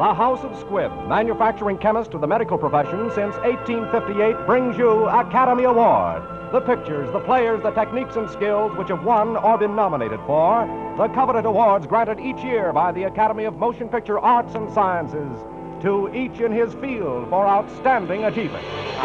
The House of Squibb, manufacturing chemist to the medical profession since 1858, brings you Academy Award. The pictures, the players, the techniques and skills which have won or been nominated for the coveted awards granted each year by the Academy of Motion Picture Arts and Sciences to each in his field for outstanding achievement.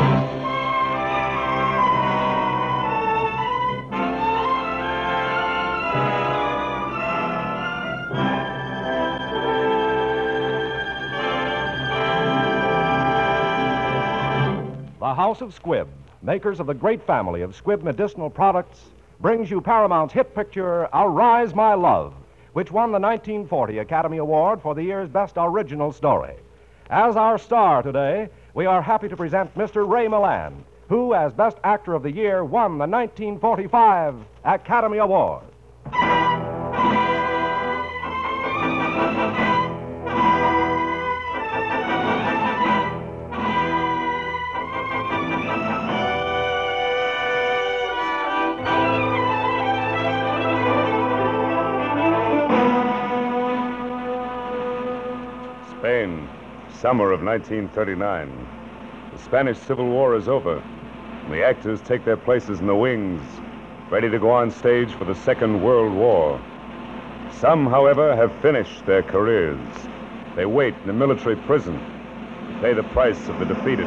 The House of Squibb, makers of the great family of Squibb medicinal products, brings you Paramount's hit picture, Arise My Love, which won the 1940 Academy Award for the year's Best Original Story. As our star today, we are happy to present Mr. Ray Milland, who, as Best Actor of the Year, won the 1945 Academy Award. Spain, summer of 1939. The Spanish Civil War is over, and the actors take their places in the wings, ready to go on stage for the Second World War. Some, however, have finished their careers. They wait in a military prison to pay the price of the defeated.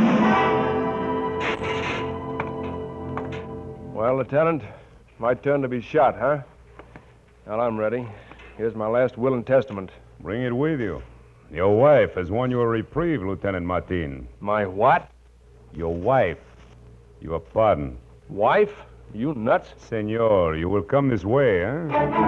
Well, Lieutenant, my turn to be shot, huh? Well, I'm ready. Here's my last will and testament. Bring it with you. Your wife has won you a reprieve, Lieutenant Martin. My what? Your wife. Your pardon. Wife? You nuts? Senor, you will come this way, huh?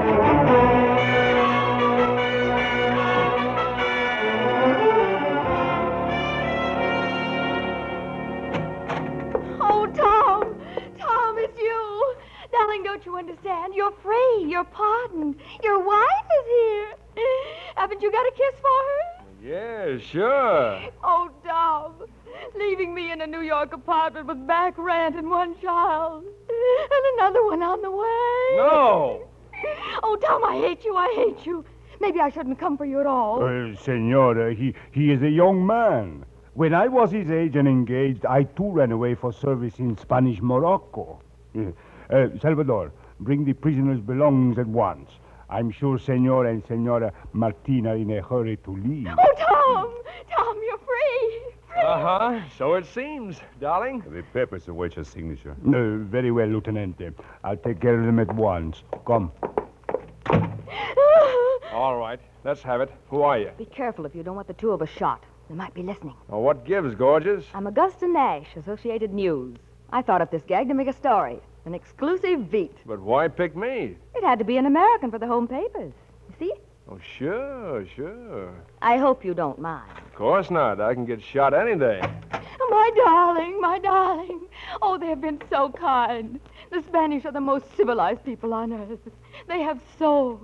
Oh, Tom! Tom, it's you! Darling, don't you understand? You're free. You're pardoned. Your wife is here. Haven't you got a kiss for her? Yeah, sure. Oh, Tom, leaving me in a New York apartment with back rent and one child. And another one on the way. No! Oh, Tom, I hate you. I hate you. Maybe I shouldn't come for you at all. Senora, he is a young man. When I was his age and engaged, I too ran away for service in Spanish Morocco. Salvador, bring the prisoner's belongings at once. I'm sure Senor and Senora Martin are in a hurry to leave. Oh, Tom! Tom, you're free! Free! Uh-huh. So it seems, darling. The papers await your signature. Very well, Lieutenant. I'll take care of them at once. Come. All right. Let's have it. Who are you? Be careful if you don't want the two of us shot. They might be listening. Oh, what gives, gorgeous? I'm Augusta Nash, Associated News. I thought up this gag to make a story. An exclusive beat. But why pick me? It had to be an American for the home papers. You see? Oh, sure. I hope you don't mind. Of course not. I can get shot any day. Oh, my darling, my darling. Oh, they have been so kind. The Spanish are the most civilized people on earth. They have so...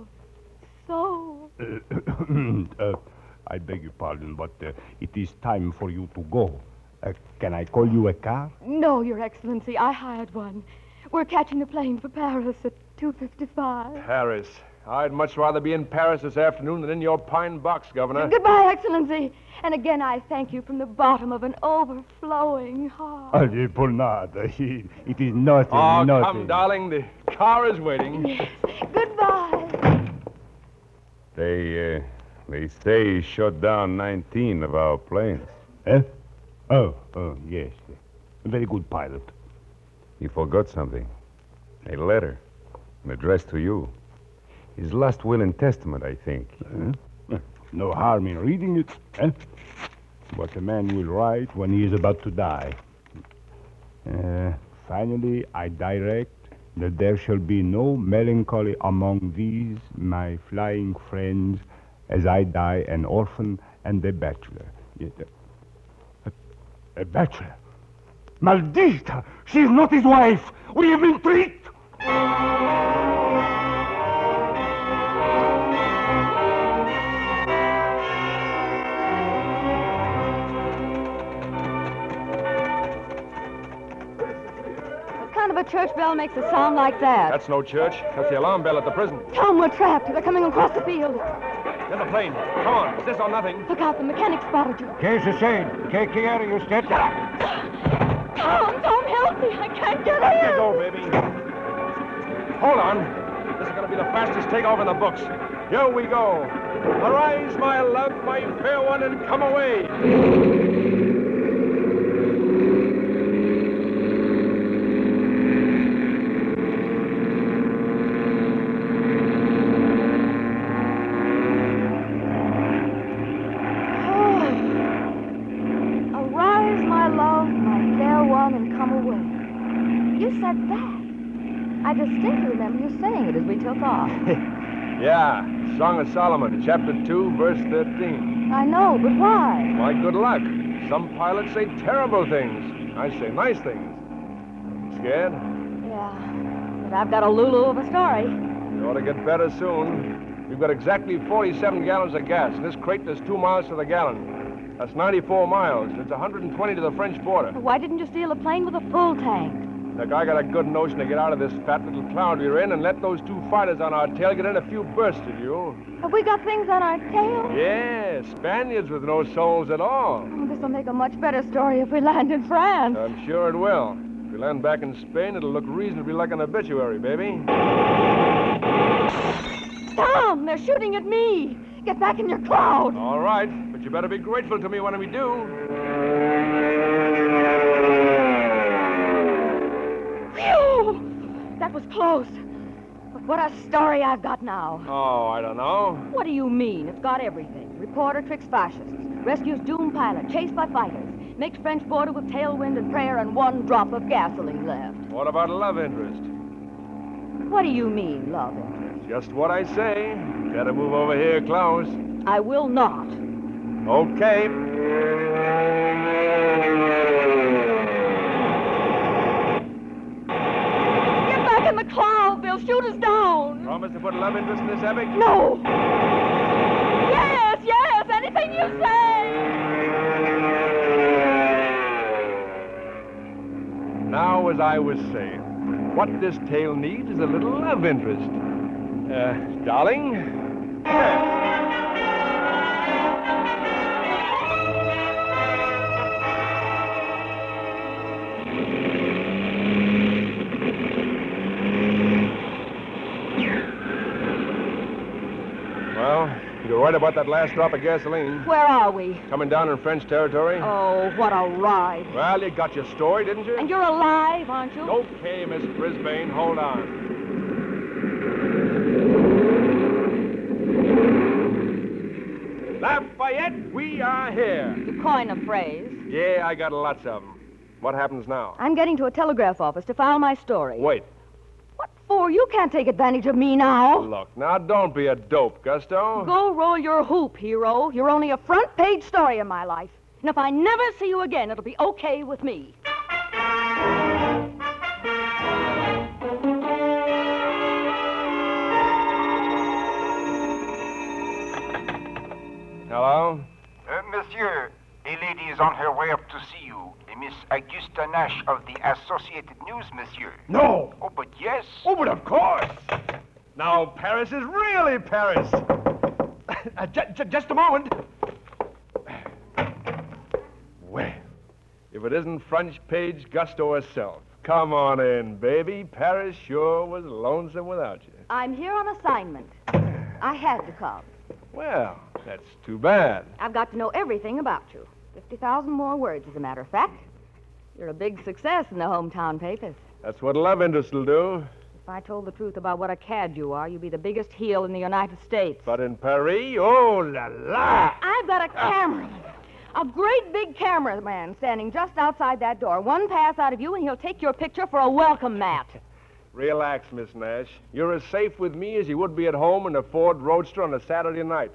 I beg your pardon, but it is time for you to go. Can I call you a car? No, Your Excellency, I hired one. We're catching a plane for Paris at 2:55. Paris. I'd much rather be in Paris this afternoon than in your pine box, Governor. Goodbye, Excellency. And again, I thank you from the bottom of an overflowing heart. Por nada. It is nothing, Oh, nothing. come, darling. The car is waiting. Yes. Goodbye. They say he shot down 19 of our planes. Eh? Oh, yes. A very good pilot. He forgot something. A letter. Addressed to you. His last will and testament, I think. No harm in reading it, eh? What a man will write when he is about to die. Finally, I direct that there shall be no melancholy among these, my flying friends, as I die an orphan and a bachelor. Yes, a bachelor? Maldita! She is not his wife! We have been tricked! What kind of a church bell makes a sound like that? That's no church. That's the alarm bell at the prison. Tom, we're trapped. They're coming across the field. Get the plane. Come on. Is this or nothing? Look out, the mechanic spotted you. Qu'est-ce que c'est? Take care of your step. Tom, help me. I can't get Let in. you go, baby. Hold on. This is going to be the fastest takeoff in the books. Here we go. Arise, my love, my fair one, and come away. Arise, my love, my fair one, and come away. You said that. I distinctly remember you saying it as we took off. Yeah, Song of Solomon, chapter 2, verse 13. I know, but why? My good luck. Some pilots say terrible things. I say nice things. Scared? Yeah, but I've got a Lulu of a story. You ought to get better soon. We've got exactly 47 gallons of gas. In this crate, there's 2 miles to the gallon. That's 94 miles. It's 120 to the French border. Why didn't you steal a plane with a full tank? Look, I got a good notion to get out of this fat little cloud we're in and let those 2 fighters on our tail get in a few bursts of you. Have we got things on our tail? Yeah, Spaniards with no souls at all. Oh, this will make a much better story if we land in France. I'm sure it will. If we land back in Spain, it'll look reasonably like an obituary, baby. Tom, they're shooting at me. Get back in your cloud. All right, but you better be grateful to me when we do. Phew! That was close. But what a story I've got now. Oh, I don't know. What do you mean? It's got everything. Reporter tricks fascists, rescues doomed pilot, chased by fighters, makes French border with tailwind and prayer and 1 drop of gasoline left. What about a love interest? What do you mean, love interest? Just what I say. Gotta move over here, Klaus. I will not. Okay. Get back in the cloud. They'll shoot us down. Promise to put love interest in this epic? No. Yes, anything you say. Now, as I was saying, what this tale needs is a little love interest. Darling? There. Well, you're right about that last drop of gasoline. Where are we? Coming down in French territory. Oh, what a ride. Well, you got your story, didn't you? And you're alive, aren't you? Okay, Miss Brisbane, hold on. Lafayette, we are here. You coin a phrase. Yeah, I got lots of them. What happens now? I'm getting to a telegraph office to file my story. Wait. What for? You can't take advantage of me now. Look, now don't be a dope, Gusto. Go roll your hoop, hero. You're only a front-page story in my life. And if I never see you again, it'll be okay with me. Hello? Monsieur, a lady is on her way up to see you. A Miss Augusta Nash of the Associated News, monsieur. No. Oh, but yes. Oh, but of course. Now, Paris is really Paris. Just a moment. Well, if it isn't French page Gusto herself. Come on in, baby. Paris sure was lonesome without you. I'm here on assignment. I had to come. Well, that's too bad. I've got to know everything about you. 50,000 more words, as a matter of fact. You're a big success in the hometown papers. That's what love interest will do. If I told the truth about what a cad you are, you'd be the biggest heel in the United States. But in Paris, oh la la! I've got a cameraman. A great big cameraman standing just outside that door. One pass out of you, and he'll take your picture for a welcome mat. Relax, Miss Nash. You're as safe with me as you would be at home in a Ford Roadster on a Saturday night.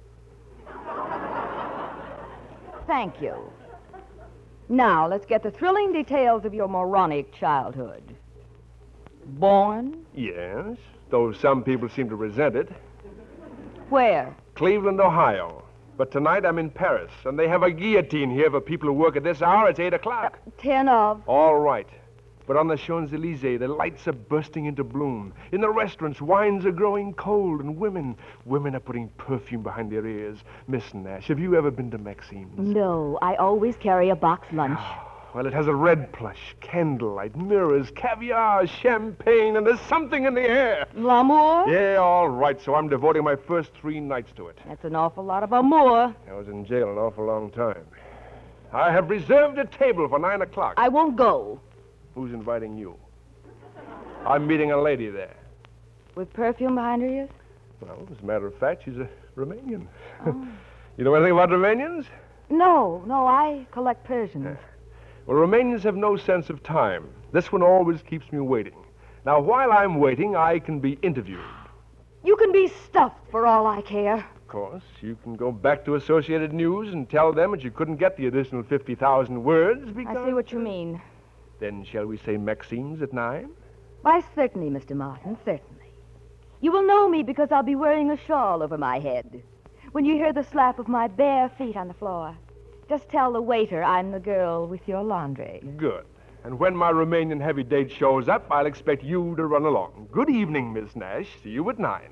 Thank you. Now, let's get the thrilling details of your moronic childhood. Born? Yes, though some people seem to resent it. Where? Cleveland, Ohio. But tonight I'm in Paris, and they have a guillotine here for people who work at this hour. It's 8 o'clock. 10 of. All right. But on the Champs-Élysées, the lights are bursting into bloom. In the restaurants, wines are growing cold, and women are putting perfume behind their ears. Miss Nash, have you ever been to Maxine's? No, I always carry a box lunch. Well, it has a red plush, candlelight, mirrors, caviar, champagne, and there's something in the air. L'amour? Yeah, all right, so I'm devoting my first 3 nights to it. That's an awful lot of amour. I was in jail an awful long time. I have reserved a table for 9 o'clock. I won't go. Who's inviting you? I'm meeting a lady there. With perfume behind her ears? Well, as a matter of fact, she's a Romanian. Oh. You know anything about Romanians? No, I collect Persians. Well, Romanians have no sense of time. This one always keeps me waiting. Now, while I'm waiting, I can be interviewed. You can be stuffed for all I care. Of course, you can go back to Associated News and tell them that you couldn't get the additional 50,000 words because... I see what you mean. Then shall we say Maxine's at 9? Why, certainly, Mr. Martin, certainly. You will know me because I'll be wearing a shawl over my head. When you hear the slap of my bare feet on the floor, just tell the waiter I'm the girl with your laundry. Good. And when my Romanian heavy date shows up, I'll expect you to run along. Good evening, Miss Nash. See you at 9.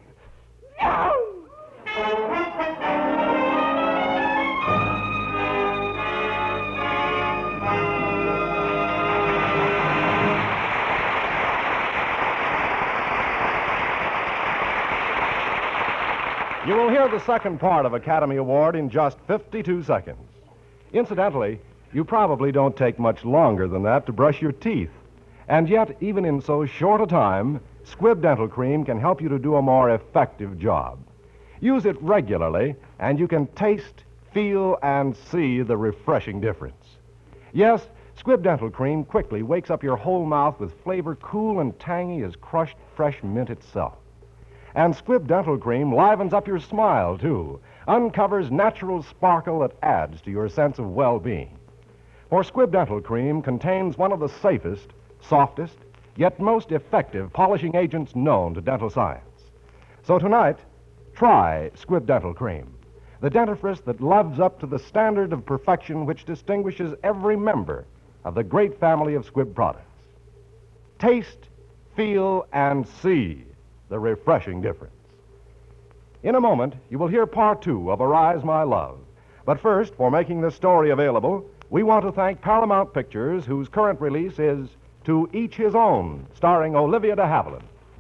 You will hear the second part of Academy Award in just 52 seconds. Incidentally, you probably don't take much longer than that to brush your teeth. And yet, even in so short a time, Squibb Dental Cream can help you to do a more effective job. Use it regularly, and you can taste, feel, and see the refreshing difference. Yes, Squibb Dental Cream quickly wakes up your whole mouth with flavor cool and tangy as crushed fresh mint itself. And Squibb Dental Cream livens up your smile, too, uncovers natural sparkle that adds to your sense of well-being. For Squibb Dental Cream contains one of the safest, softest, yet most effective polishing agents known to dental science. So tonight, try Squibb Dental Cream, the dentifrice that lives up to the standard of perfection which distinguishes every member of the great family of Squibb products. Taste, feel, and see the refreshing difference. In a moment, you will hear part 2 of Arise, My Love. But first, for making this story available, we want to thank Paramount Pictures, whose current release is To Each His Own, starring Olivia de Havilland.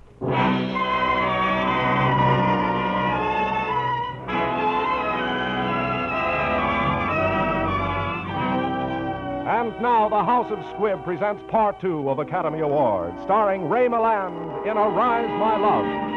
And now, the House of Squibb presents part 2 of Academy Award, starring Ray Milland in Arise, My Love.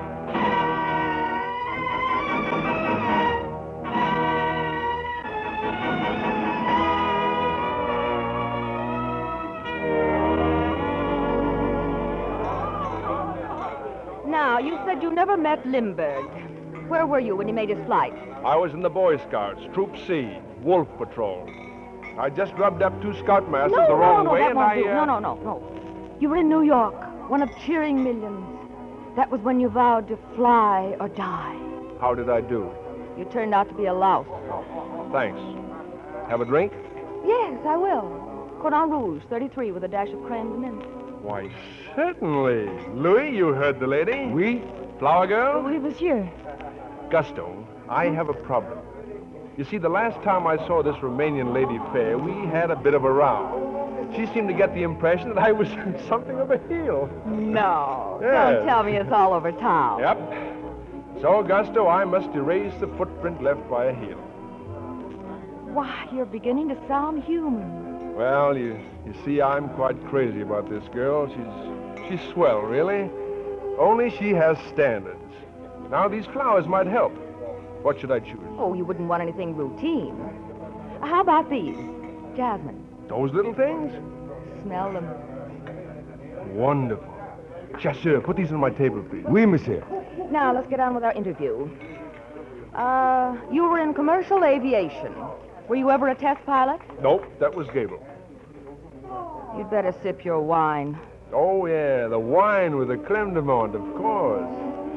Now, you said you never met Limburg. Where were you when he made his flight? I was in the Boy Scouts, Troop C, Wolf Patrol. I just rubbed up 2 scoutmasters the wrong way, that and won't I... do. No. You were in New York, one of cheering millions. That was when you vowed to fly or die. How did I do? You turned out to be a louse. Thanks. Have a drink? Yes, I will. Cordon Rouge, 33, with a dash of crème de menthe. Why, certainly. Louis, you heard the lady. Oui. Flower girl? Oui, monsieur. Gusto, I have a problem. You see, the last time I saw this Romanian lady fair, we had a bit of a row. She seemed to get the impression that I was something of a heel. No. Yes. Don't tell me it's all over town. Yep. So, Gusto, I must erase the footprint left by a heel. Why, you're beginning to sound human. Well, you see, I'm quite crazy about this girl. She's swell, really. Only she has standards. Now, these flowers might help. What should I choose? Oh, you wouldn't want anything routine. How about these? Jasmine. Those little things? Smell them. Wonderful. Chasseur, put these on my table, please. Oui, monsieur. Now, let's get on with our interview. You were in commercial aviation. Were you ever a test pilot? Nope, that was Gable. You'd better sip your wine. Oh, yeah, the wine with the creme de menthe, of course.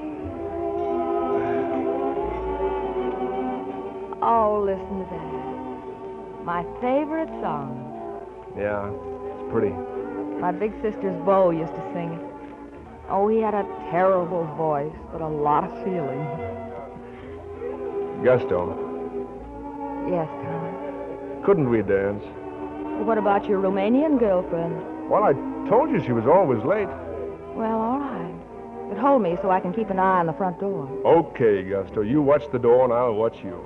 Oh, listen to that. My favorite song. Yeah, it's pretty. My big sister's beau used to sing it. Oh, he had a terrible voice, but a lot of feeling. Gusto, Yes, Tom. couldn't we dance? What about your Romanian girlfriend? Well, I told you she was always late. Well, all right. But hold me so I can keep an eye on the front door. Okay, Gusto. You watch the door and I'll watch you.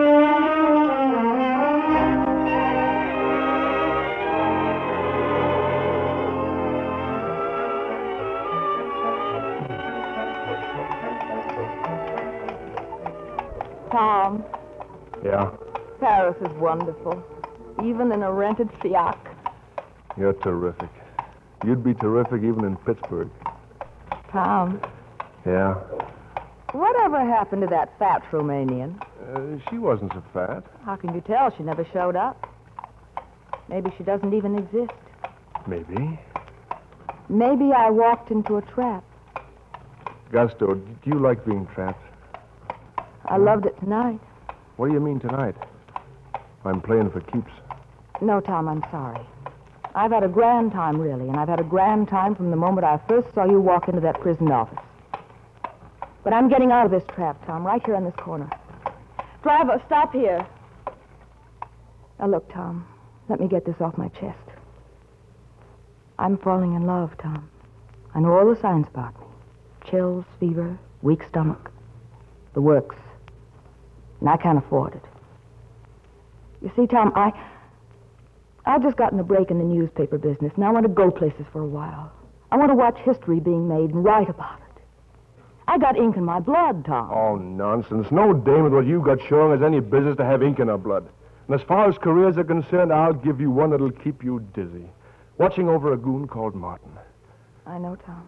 Tom, Yeah? Paris is wonderful. Even in a rented Fiat. You're terrific. You'd be terrific even in Pittsburgh. Tom, Yeah? whatever happened to that fat Romanian? She wasn't so fat. How can you tell? She never showed up. Maybe she doesn't even exist. Maybe. Maybe I walked into a trap. Gusto, do you like being trapped? I loved it tonight. What do you mean tonight? I'm playing for keeps. No, Tom, I'm sorry. I've had a grand time, really, and I've had a grand time from the moment I first saw you walk into that prison office. But I'm getting out of this trap, Tom, right here on this corner. Driver, stop here. Now, look, Tom, let me get this off my chest. I'm falling in love, Tom. I know all the signs about me. Chills, fever, weak stomach. The works. And I can't afford it. You see, Tom, I've just gotten a break in the newspaper business, and I want to go places for a while. I want to watch history being made and write about it. I got ink in my blood, Tom. Oh, nonsense. No dame with what you got showing has any business to have ink in her blood. And as far as careers are concerned, I'll give you one that'll keep you dizzy. Watching over a goon called Martin. I know, Tom.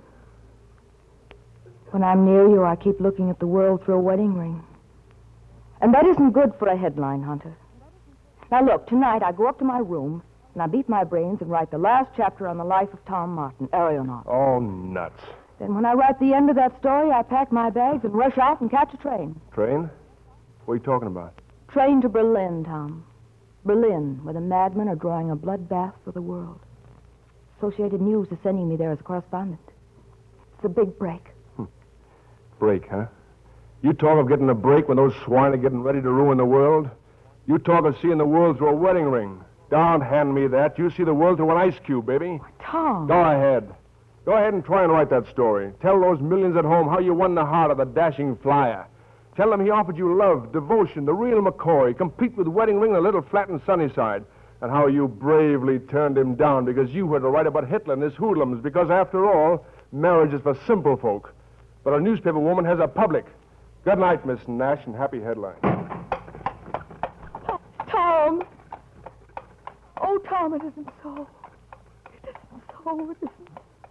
When I'm near you, I keep looking at the world through a wedding ring. And that isn't good for a headline, Hunter. Now, look, tonight I go up to my room, and I beat my brains and write the last chapter on the life of Tom Martin, aeronaut. Oh, nuts. Then when I write the end of that story, I pack my bags and rush out and catch a train. Train? What are you talking about? Train to Berlin, Tom. Berlin, where the madmen are drawing a bloodbath for the world. Associated News is sending me there as a correspondent. It's a big break. Break, huh? You talk of getting a break when those swine are getting ready to ruin the world? You talk of seeing the world through a wedding ring. Don't hand me that. You see the world through an ice cube, baby. Tom. Go ahead. Go ahead and try and write that story. Tell those millions at home how you won the heart of the dashing flyer. Tell them he offered you love, devotion, the real McCoy, complete with wedding ring and a little flat and sunny side. And how you bravely turned him down because you had to write about Hitler and his hoodlums, because after all, marriage is for simple folk. But a newspaper woman has a public. Good night, Miss Nash, and happy headline. Tom. Oh, Tom, it isn't so. It isn't so. It isn't.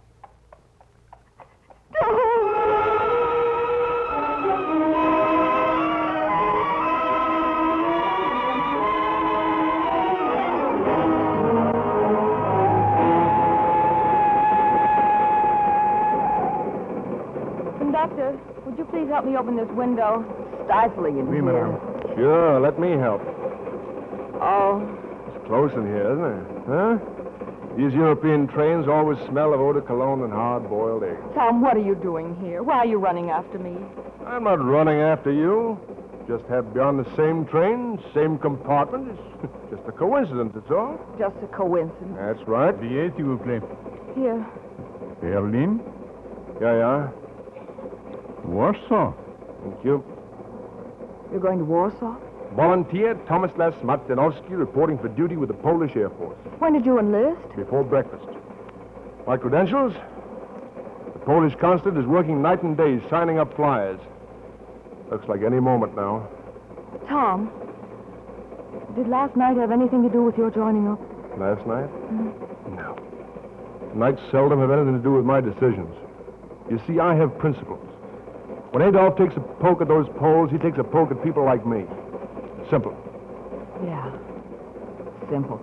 Conductor, would you please help me open this window? It's stifling in here. Sure, let me help. Oh, It's close in here, isn't it? Huh? These European trains always smell of eau de cologne and hard-boiled eggs. Tom, what are you doing here? Why are you running after me? I'm not running after you. Just have been on the same train, same compartment. It's just a coincidence, that's all. Just a coincidence. That's right. Billet, s'il vous plaît. Here. Berlin, Yeah. Warsaw. Thank you. You're going to Warsaw? Volunteer Tomislav Martinowski reporting for duty with the Polish Air Force. When did you enlist? Before breakfast. My credentials? The Polish consulate is working night and day, signing up flyers. Looks like any moment now. Tom, did last night have anything to do with your joining up? Last night? No. Nights seldom have anything to do with my decisions. You see, I have principles. When Adolf takes a poke at those Poles, he takes a poke at people like me. Simple. Yeah. Simple.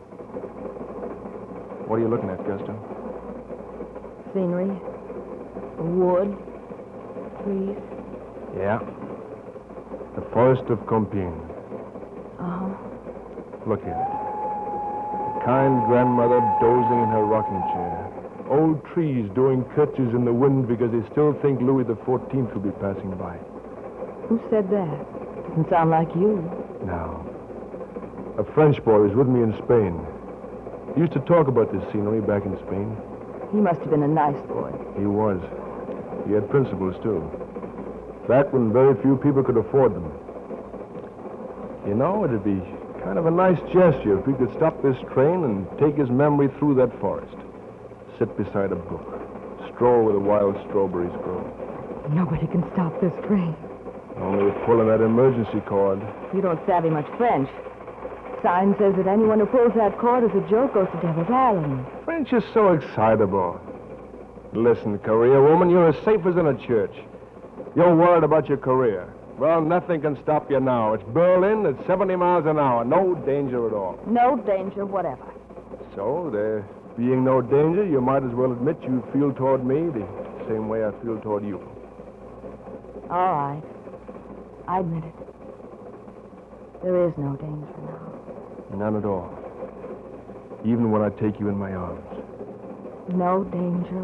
What are you looking at, Gusto? Scenery. Wood. Trees. Yeah. The forest of Compiègne. Uh-huh. Look here. A kind grandmother dozing in her rocking chair. Old trees doing curtsies in the wind because they still think Louis XIV will be passing by. Who said that? Doesn't sound like you. No. A French boy was with me in Spain. He used to talk about this scenery back in Spain. He must have been a nice boy. He was. He had principles, too. Back when very few people could afford them. You know, it'd be kind of a nice gesture if we could stop this train and take his memory through that forest. Sit beside a brook. Stroll where the wild strawberries grow. Nobody can stop this train. Only pulling that emergency cord. You don't savvy much French. Sign says that anyone who pulls that cord as a joke goes to Devil's Island. French is so excitable. Listen, career woman, you're as safe as in a church. You're worried about your career. Well, nothing can stop you now. It's Berlin at 70 miles an hour. No danger at all. No danger whatever. So, there being no danger, you might as well admit you feel toward me the same way I feel toward you. All right. I admit it. There is no danger now. None at all. Even when I take you in my arms. No danger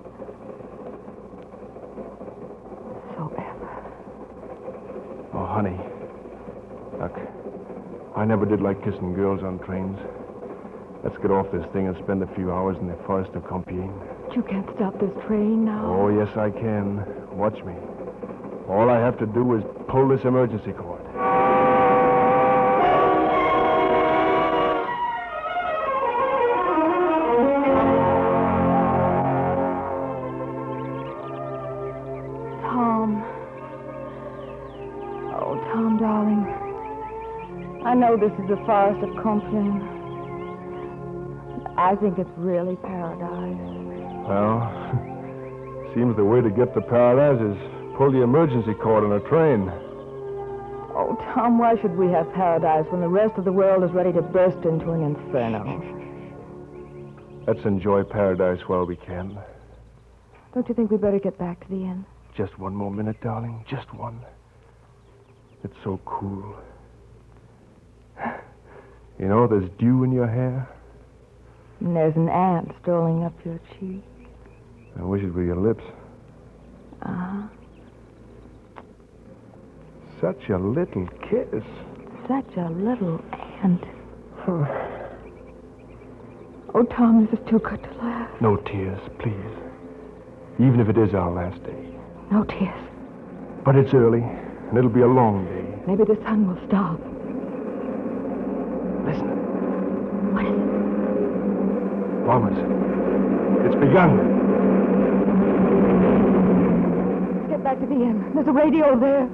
whatsoever. Oh, honey. Look, I never did like kissing girls on trains. Let's get off this thing and spend a few hours in the forest of Compiègne. You can't stop this train now. Oh, yes, I can. Watch me. All I have to do is pull this emergency cord. Tom, darling. I know this is the forest of Compiègne. I think it's really paradise. Well, seems the way to get to paradise is pull the emergency cord on a train. Oh, Tom, why should we have paradise when the rest of the world is ready to burst into an inferno? Let's enjoy paradise while we can. Don't you think we better get back to the inn? Just one more minute, darling. Just one. It's so cool. You know, there's dew in your hair. And there's an ant strolling up your cheek. I wish it were your lips. Uh-huh. Such a little kiss. Such a little ant. Oh, Tom, this is too good to laugh. No tears, please. Even if it is our last day. No tears. But it's early, and it'll be a long day. Maybe the sun will stop. Listen. What is it? Bombers. It's begun. Let's get back to the inn. There's a radio there.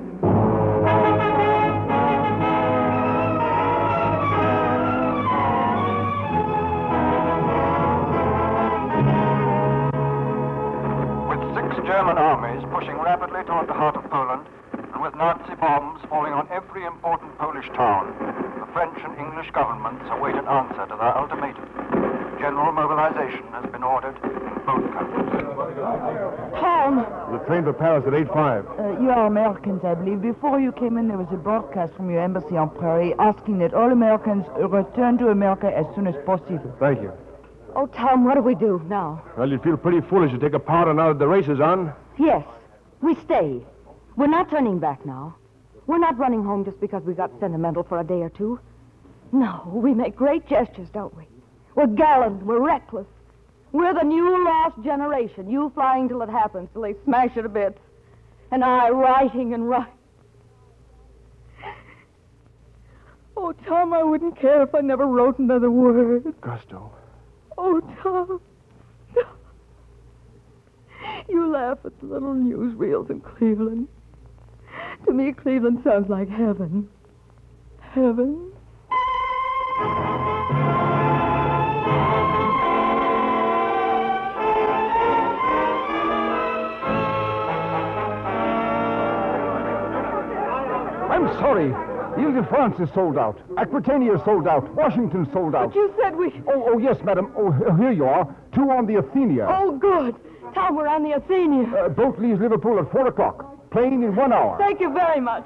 German armies pushing rapidly toward the heart of Poland, and with Nazi bombs falling on every important Polish town, the French and English governments await an answer to their ultimatum. General mobilization has been ordered in both countries. Tom! The train for Paris at 8:05. You are Americans, I believe. Before you came in, there was a broadcast from your embassy on Prairie asking that all Americans return to America as soon as possible. Thank you. Oh, Tom, what do we do now? Well, you'd feel pretty foolish to take a powder now that the race is on. Yes, we stay. We're not turning back now. We're not running home just because we got sentimental for a day or two. No, we make great gestures, don't we? We're gallant, we're reckless. We're the new lost generation. You flying till it happens, till they smash it to bits. And I writing and writing. Oh, Tom, I wouldn't care if I never wrote another word. Gusto. Oh, Tom. You laugh at the little newsreels in Cleveland. To me, Cleveland sounds like heaven. Heaven? I'm sorry. Ile-de-France is sold out. Aquitania is sold out. Washington sold out. But you said we... Oh, yes, madam. Oh, here you are. 2 on the Athenia. Oh, good. Tom, we're on the Athenia. Boat leaves Liverpool at 4 o'clock. Plane in 1 hour. Thank you very much.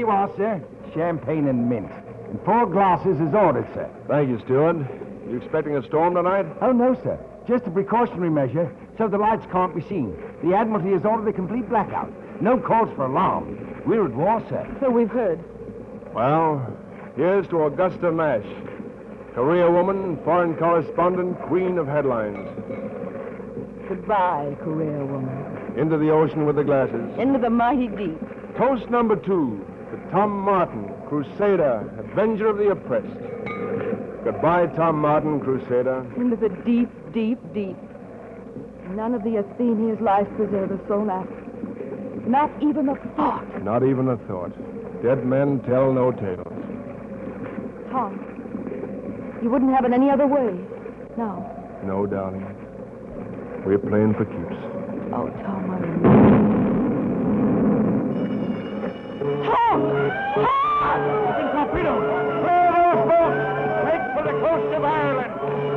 you are, sir. Champagne and mint. And 4 glasses is ordered, sir. Thank you, steward. You expecting a storm tonight? Oh, no, sir. Just a precautionary measure so the lights can't be seen. The Admiralty has ordered a complete blackout. No calls for alarm. We're at war, sir. So we've heard. Well, here's to Augusta Nash. Career woman, foreign correspondent, queen of headlines. Goodbye, career woman. Into the ocean with the glasses. Into the mighty deep. Toast number 2 to Tom Martin, crusader, avenger of the oppressed. Goodbye, Tom Martin, crusader. Into the deep, deep, deep. None of the Athenia's life preservers so left. Not even a thought. Not even a thought. Dead men tell no tales. Tom, you wouldn't have it any other way. No. No, darling. We're playing for keeps. Oh, Tom, Tom! Open torpedoes! Clear those boats! Make for the coast of Ireland!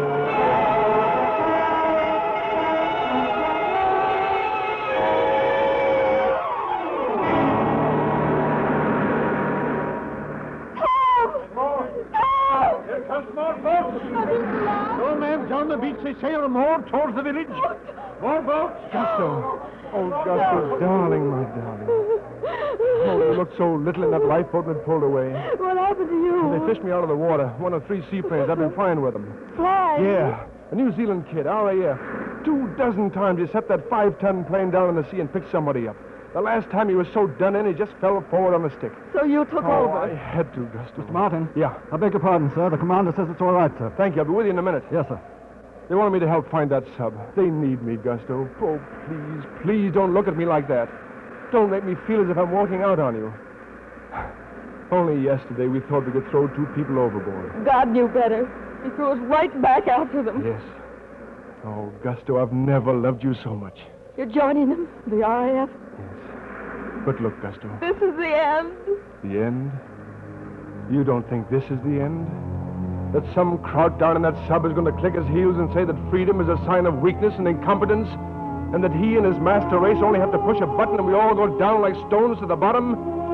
Here comes more boats! No man's on the beach. They sail more towards the village. More boats! Gusto. Oh, Gusto, darling, my darling. Oh, you looked so little in that lifeboat when it pulled away. What happened to you? They fished me out of the water. One of 3 seaplanes. I've been flying with them. Flying? Yeah. A New Zealand kid, RAF. 24 times he set that 5-ton plane down in the sea and picked somebody up. The last time he was so done in, he just fell forward on the stick. So you took Oh, over? I had to, Gusto. Mr. Martin? Yeah. I beg your pardon, sir. The commander says it's all right, sir. Thank you. I'll be with you in a minute. Yes, sir. They wanted me to help find that sub. They need me, Gusto. Oh, please, please don't look at me like that. Don't make me feel as if I'm walking out on you. Only yesterday we thought we could throw 2 people overboard. God knew better. He threw us right back after them. Yes. Oh, Gusto, I've never loved you so much. You're joining them, the RAF? Yes. But look, Gusto. This is the end. The end? You don't think this is the end? That some kraut down in that sub is going to click his heels and say that freedom is a sign of weakness and incompetence? And that he and his master race only have to push a button and we all go down like stones to the bottom?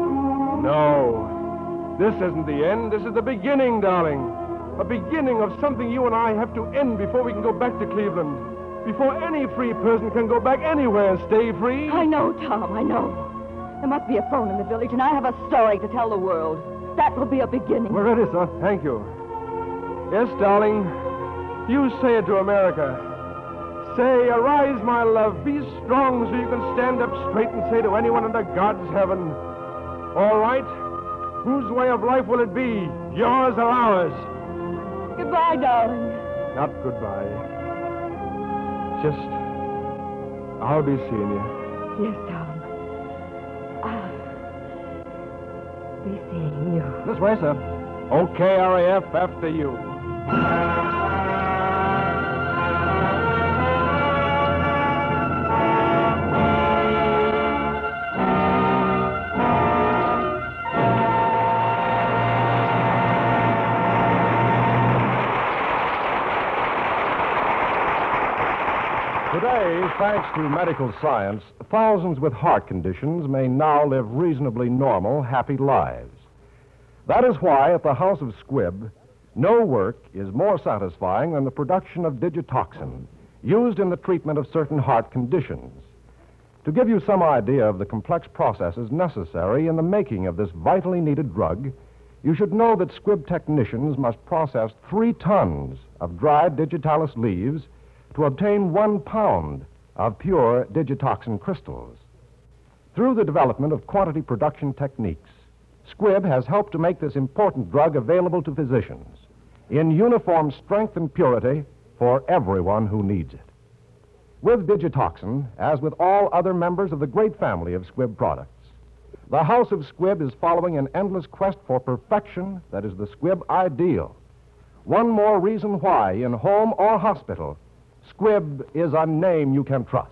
No. This isn't the end. This is the beginning, darling. A beginning of something you and I have to end before we can go back to Cleveland. Before any free person can go back anywhere and stay free. I know, Tom, I know. There must be a phone in the village, and I have a story to tell the world. That will be a beginning. We're ready, sir. Thank you. Yes, darling. You say it to America. Say, arise, my love. Be strong so you can stand up straight and say to anyone under God's heaven, all right, whose way of life will it be? Yours or ours? Goodbye, darling. Not goodbye. Just, I'll be seeing you. Yes, Tom. I'll be seeing you. This way, sir. Okay, RAF, after you. Today, thanks to medical science, thousands with heart conditions may now live reasonably normal, happy lives. That is why at the House of Squibb, no work is more satisfying than the production of digitoxin, used in the treatment of certain heart conditions. To give you some idea of the complex processes necessary in the making of this vitally needed drug, you should know that Squibb technicians must process 3 tons of dried digitalis leaves to obtain 1 pound of pure digitoxin crystals. Through the development of quantity production techniques, Squibb has helped to make this important drug available to physicians in uniform strength and purity for everyone who needs it. With digitoxin, as with all other members of the great family of Squibb products, the House of Squibb is following an endless quest for perfection that is the Squibb ideal. One more reason why, in home or hospital, Squibb is a name you can trust.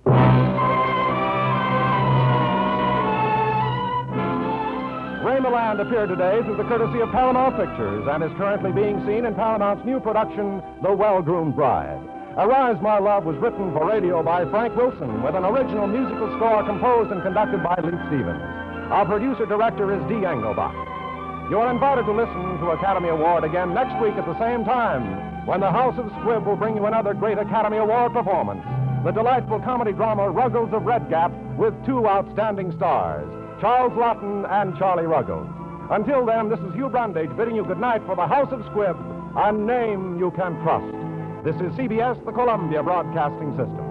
Ray Milland appeared today through the courtesy of Paramount Pictures and is currently being seen in Paramount's new production, The Well-Groomed Bride. Arise, My Love was written for radio by Frank Wilson with an original musical score composed and conducted by Lee Stevens. Our producer-director is Dee Engelbach. You are invited to listen to Academy Award again next week at the same time, when the House of Squibb will bring you another great Academy Award performance, the delightful comedy drama Ruggles of Red Gap, with two outstanding stars, Charles Laughton and Charlie Ruggles. Until then, this is Hugh Brundage bidding you good night for the House of Squibb, a name you can trust. This is CBS, the Columbia Broadcasting System.